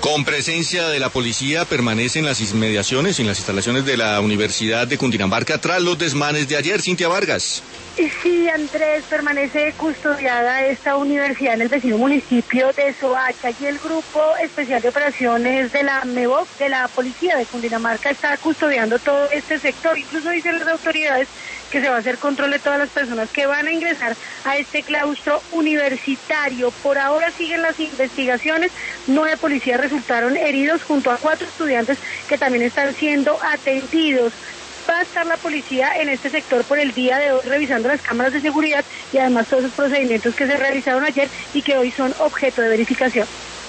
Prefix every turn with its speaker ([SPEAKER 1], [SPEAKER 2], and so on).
[SPEAKER 1] Con presencia de la policía permanece en las inmediaciones, en las instalaciones de la Universidad de Cundinamarca tras los desmanes de ayer. Cintia Vargas.
[SPEAKER 2] Sí, Andrés, permanece custodiada esta universidad en el vecino municipio de Soacha y el Grupo Especial de Operaciones de la MEVOC, de la Policía de Cundinamarca, está custodiando todo este sector. Incluso dicen las autoridades que se va a hacer control de todas las personas que van a ingresar a este claustro universitario. Por ahora siguen las investigaciones. 9 policías resultaron heridos junto a 4 estudiantes que también están siendo atendidos. Va a estar la policía en este sector por el día de hoy revisando las cámaras de seguridad y además todos esos procedimientos que se realizaron ayer y que hoy son objeto de verificación.